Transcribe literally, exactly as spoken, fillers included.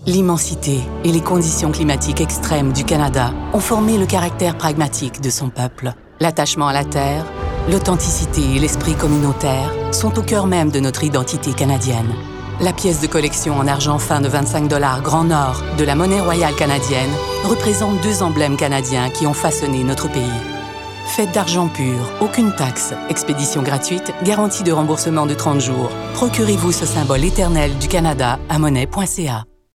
L'immensité et les conditions climatiques extrêmes du Canada ont formé le caractère pragmatique de son peuple. L'attachement à la terre, l'authenticité et l'esprit communautaire sont au cœur même de notre identité canadienne. La pièce de collection en argent fin de vingt-cinq dollars Grand Nord de la monnaie royale canadienne représente deux emblèmes canadiens qui ont façonné notre pays. Faites d'argent pur, aucune taxe, expédition gratuite, garantie de remboursement de trente jours. Procurez-vous ce symbole éternel du Canada à monnaie point c a.